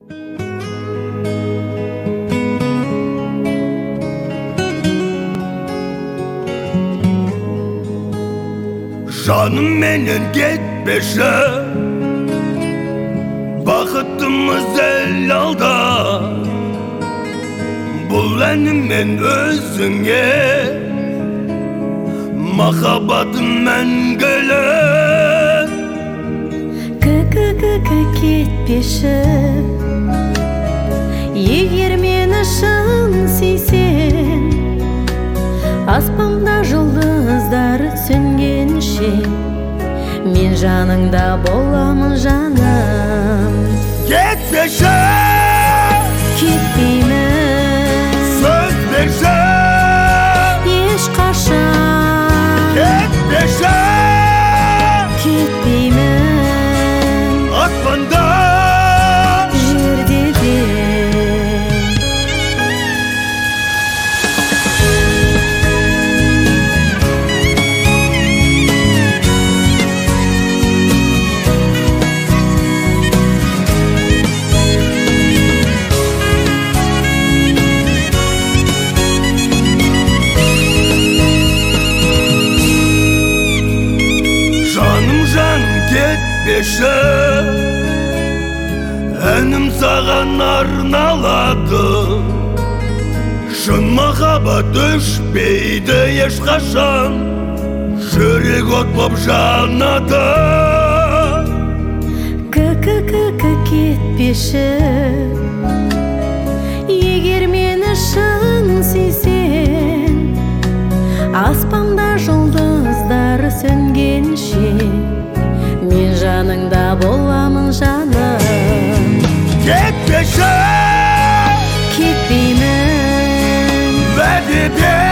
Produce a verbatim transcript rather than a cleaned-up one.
Жаным менен кетпеші, бақытымыз ел алда. Бұл әніммен өзіңе махаббатым мәңгілі. К-к-к-к кетпеші, егер мені шын сүйсең, аспанда жұлдыздар сөнгенше мен жаныңда боламын жаным. Кетпеші, кетпеймін, сөз берші, ешқашан. кетпеші, кетпеймін, аспанда жерде де. Кетпеші, әнім саған арналады. Шын махаббат өшпейді ешқашан, жүрек от боп жанады. К-к-к-к кетпеші, егер мені шын сүйсең, аспанда жұлдыздар сөнгенше мен жаныңда боламын жаным. Кетпеші, кетпеймін, уәде бер.